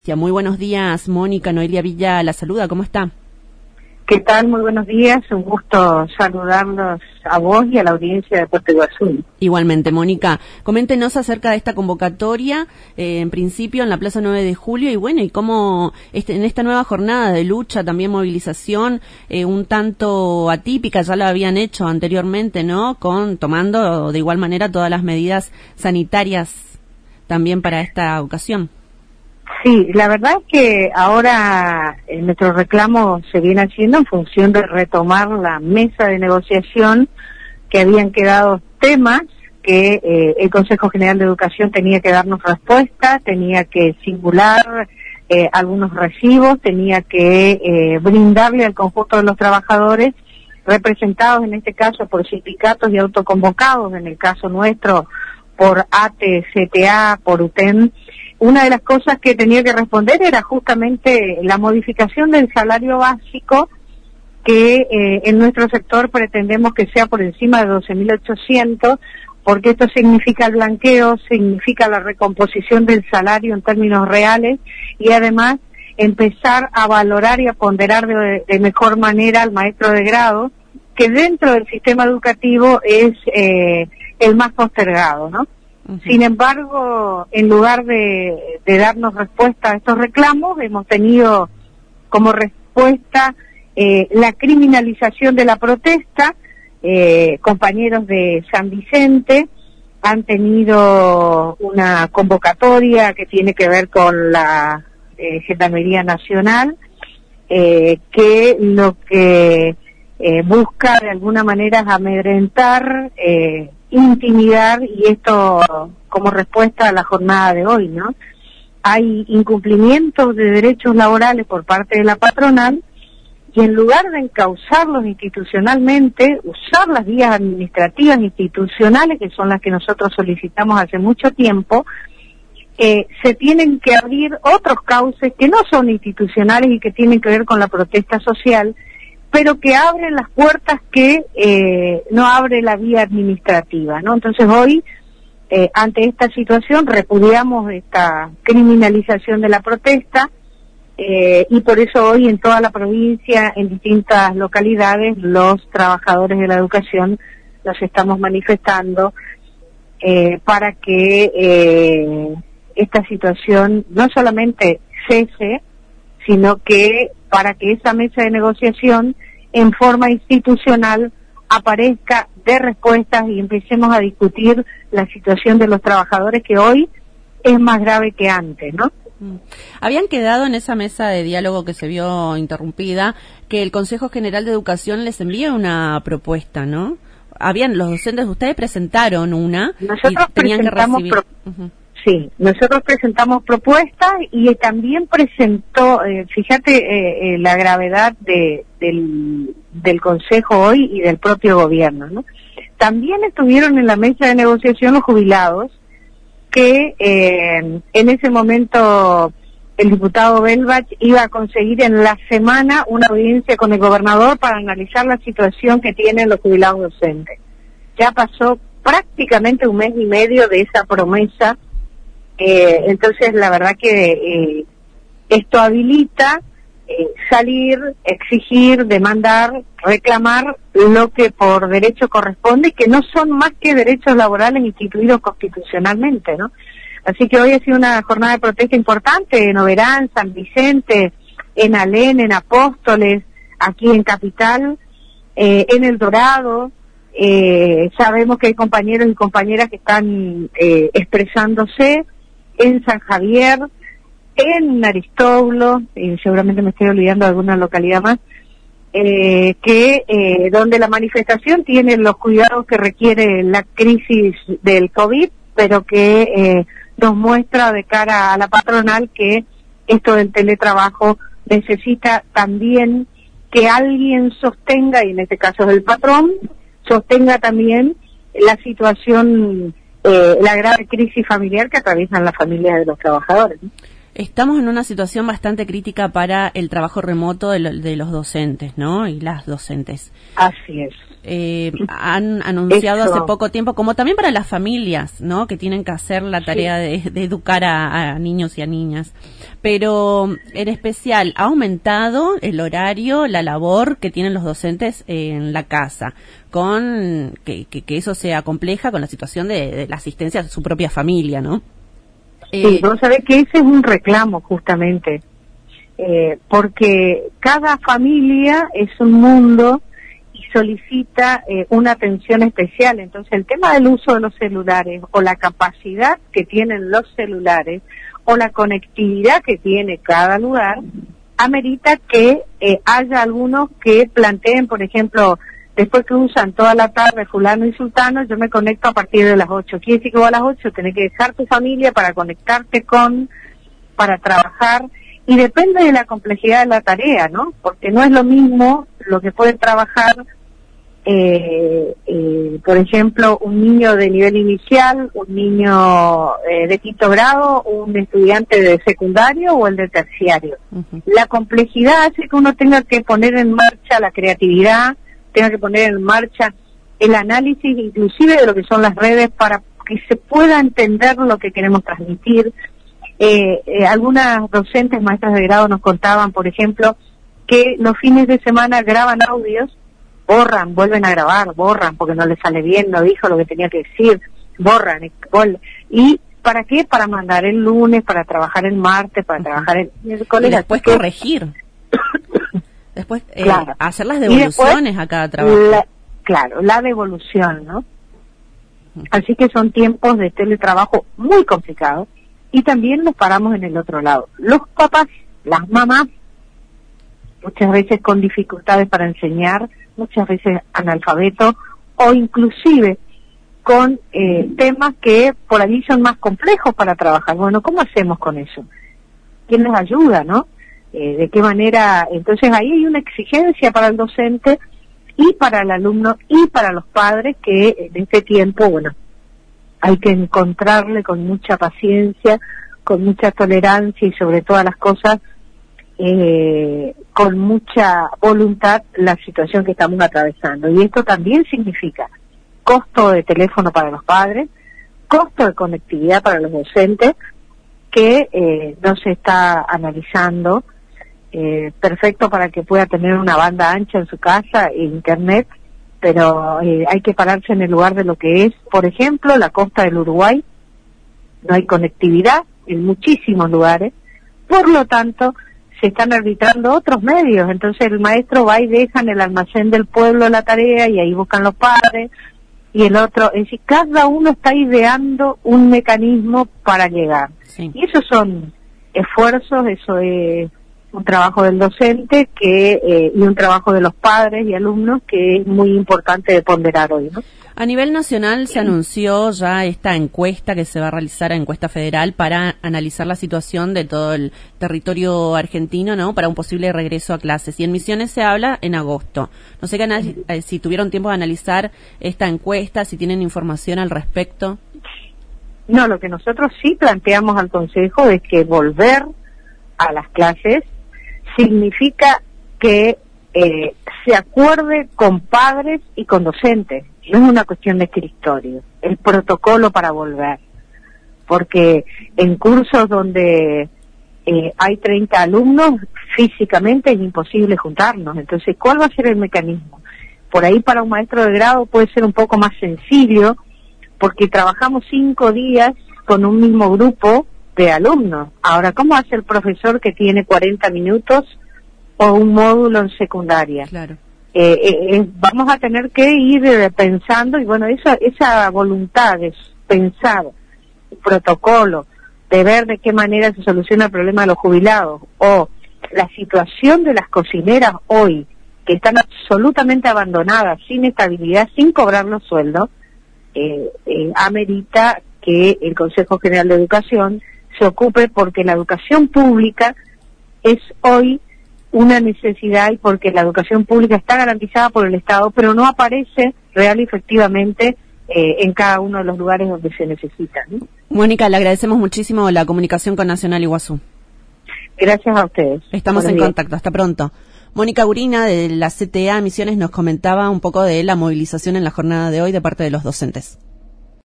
Muy buenos días, Mónica. Noelia Villa la saluda, ¿cómo está? ¿Qué tal? Muy buenos días, un gusto saludarlos a vos y a la audiencia de Puerto Iguazú. Igualmente, Mónica, coméntenos acerca de esta convocatoria, en principio en la Plaza 9 de Julio, y bueno, y cómo en esta nueva jornada de lucha, también movilización, un tanto atípica, ya la habían hecho anteriormente, ¿no? Tomando de igual manera todas las medidas sanitarias también para esta ocasión. Sí, la verdad es que ahora nuestro reclamo se viene haciendo en función de retomar la mesa de negociación, que habían quedado temas que el Consejo General de Educación tenía que darnos respuesta, tenía que singular algunos recibos, tenía que brindarle al conjunto de los trabajadores, representados en este caso por sindicatos y autoconvocados, en el caso nuestro por ATE, CTA, por UTEN. Una de las cosas que tenía que responder era justamente la modificación del salario básico, que en nuestro sector pretendemos que sea por encima de 12.800, porque esto significa el blanqueo, significa la recomposición del salario en términos reales, y además empezar a valorar y a ponderar de mejor manera al maestro de grado, que dentro del sistema educativo es el más postergado, ¿no? Sin embargo, en lugar de darnos respuesta a estos reclamos, hemos tenido como respuesta la criminalización de la protesta. Compañeros de San Vicente han tenido una convocatoria que tiene que ver con la Gendarmería Nacional, que lo que busca de alguna manera es amedrentar, intimidar, y esto como respuesta a la jornada de hoy, ¿no? Hay incumplimientos de derechos laborales por parte de la patronal, y en lugar de encauzarlos institucionalmente, usar las vías administrativas institucionales, que son las que nosotros solicitamos hace mucho tiempo, se tienen que abrir otros cauces que no son institucionales y que tienen que ver con la protesta social, pero que abren las puertas que no abre la vía administrativa, ¿no? Entonces hoy, ante esta situación, repudiamos esta criminalización de la protesta, y por eso hoy en toda la provincia, en distintas localidades, los trabajadores de la educación nos estamos manifestando para que esta situación no solamente cese, sino que para que esa mesa de negociación en forma institucional aparezca de respuestas y empecemos a discutir la situación de los trabajadores, que hoy es más grave que antes, ¿no? Habían quedado en esa mesa de diálogo que se vio interrumpida que el Consejo General de Educación les envíe una propuesta, ¿no? Los docentes de ustedes presentaron una. Nosotros y tenían presentamos que recibir. Sí, nosotros presentamos propuestas y también presentó, fíjate la gravedad del Consejo hoy y del propio gobierno, ¿no? También estuvieron en la mesa de negociación los jubilados, que en ese momento el diputado Belbach iba a conseguir en la semana una audiencia con el gobernador para analizar la situación que tienen los jubilados docentes. Ya pasó prácticamente un mes y medio de esa promesa. Entonces la verdad que esto habilita salir, exigir, demandar, reclamar lo que por derecho corresponde, que no son más que derechos laborales instituidos constitucionalmente, ¿no? Así que hoy ha sido una jornada de protesta importante en Oberán, San Vicente, en Alén, en Apóstoles, aquí en Capital, en El Dorado. Sabemos que hay compañeros y compañeras que están expresándose en San Javier, en Aristóbulo, y seguramente me estoy olvidando de alguna localidad más, donde la manifestación tiene los cuidados que requiere la crisis del COVID, pero que nos muestra de cara a la patronal que esto del teletrabajo necesita también que alguien sostenga, y en este caso es el patrón, sostenga también la situación, la grave crisis familiar que atraviesan las familias de los trabajadores, ¿no? Estamos en una situación bastante crítica para el trabajo remoto de los docentes, ¿no? Y las docentes. Así es. Han anunciado hace poco tiempo, como también para las familias, ¿no? Que tienen que hacer la tarea de educar a niños y a niñas. Pero, en especial, ha aumentado el horario, la labor que tienen los docentes en la casa, con que eso sea compleja con la situación de la asistencia a su propia familia, ¿no? Sí, vos sabés que ese es un reclamo justamente, porque cada familia es un mundo y solicita una atención especial. Entonces el tema del uso de los celulares o la capacidad que tienen los celulares o la conectividad que tiene cada lugar amerita que haya algunos que planteen, por ejemplo, después que usan toda la tarde fulano y sultano, yo me conecto a partir de las 8. Quiere decir que vos a las 8 tenés que dejar tu familia para conectarte para trabajar, y depende de la complejidad de la tarea, ¿no? Porque no es lo mismo lo que puede trabajar, por ejemplo, un niño de nivel inicial, un niño de quinto grado, un estudiante de secundario o el de terciario. Uh-huh. La complejidad hace que uno tenga que poner en marcha la creatividad, tenga que poner en marcha el análisis inclusive de lo que son las redes para que se pueda entender lo que queremos transmitir. Algunas docentes, maestras de grado nos contaban, por ejemplo, que los fines de semana graban audios, borran, vuelven a grabar, borran porque no les sale bien, no dijo lo que tenía que decir, borran. ¿Y para qué? Para mandar el lunes, para trabajar el martes, para trabajar el miércoles. Y después corregir. Después, claro, hacer las devoluciones a cada trabajo. La devolución, ¿no? Así que son tiempos de teletrabajo muy complicados, y también nos paramos en el otro lado. Los papás, las mamás, muchas veces con dificultades para enseñar, muchas veces analfabetos, o inclusive con temas que por allí son más complejos para trabajar. Bueno, ¿cómo hacemos con eso? ¿Quién les ayuda, no? ¿De qué manera? Entonces ahí hay una exigencia para el docente y para el alumno y para los padres que en este tiempo, bueno, hay que encontrarle con mucha paciencia, con mucha tolerancia y sobre todas las cosas con mucha voluntad la situación que estamos atravesando. Y esto también significa costo de teléfono para los padres, costo de conectividad para los docentes, que no se está analizando. Perfecto para que pueda tener una banda ancha en su casa e internet, pero hay que pararse en el lugar de lo que es, por ejemplo, la costa del Uruguay. No hay conectividad en muchísimos lugares, por lo tanto se están arbitrando otros medios. Entonces el maestro va y deja en el almacén del pueblo la tarea y ahí buscan los padres, y el otro, es decir, cada uno está ideando un mecanismo para llegar. Sí. Y esos son esfuerzos, eso es un trabajo del docente y un trabajo de los padres y alumnos que es muy importante de ponderar hoy, ¿no? A nivel nacional se anunció ya esta encuesta que se va a realizar, encuesta federal, para analizar la situación de todo el territorio argentino, ¿no? Para un posible regreso a clases. Y en Misiones se habla en agosto. No sé si tuvieron tiempo de analizar esta encuesta, si tienen información al respecto. No, lo que nosotros sí planteamos al Consejo es que volver a las clases significa que se acuerde con padres y con docentes. No es una cuestión de escritorio, el protocolo para volver. Porque en cursos donde hay 30 alumnos, físicamente es imposible juntarnos. Entonces, ¿cuál va a ser el mecanismo? Por ahí para un maestro de grado puede ser un poco más sencillo, porque trabajamos 5 días con un mismo grupo de alumnos. Ahora, ¿cómo hace el profesor que tiene 40 minutos o un módulo en secundaria? Claro. Vamos a tener que ir pensando, y bueno, esa voluntad de pensar protocolo, de ver de qué manera se soluciona el problema de los jubilados, o la situación de las cocineras hoy, que están absolutamente abandonadas, sin estabilidad, sin cobrar los sueldos, amerita que el Consejo General de Educación se ocupe, porque la educación pública es hoy una necesidad, y porque la educación pública está garantizada por el Estado, pero no aparece real y efectivamente en cada uno de los lugares donde se necesita, ¿no? Mónica, le agradecemos muchísimo la comunicación con Nacional Iguazú. Gracias a ustedes. Estamos en contacto. Hasta pronto. Mónica Gurina, de la CTA Misiones, nos comentaba un poco de la movilización en la jornada de hoy de parte de los docentes.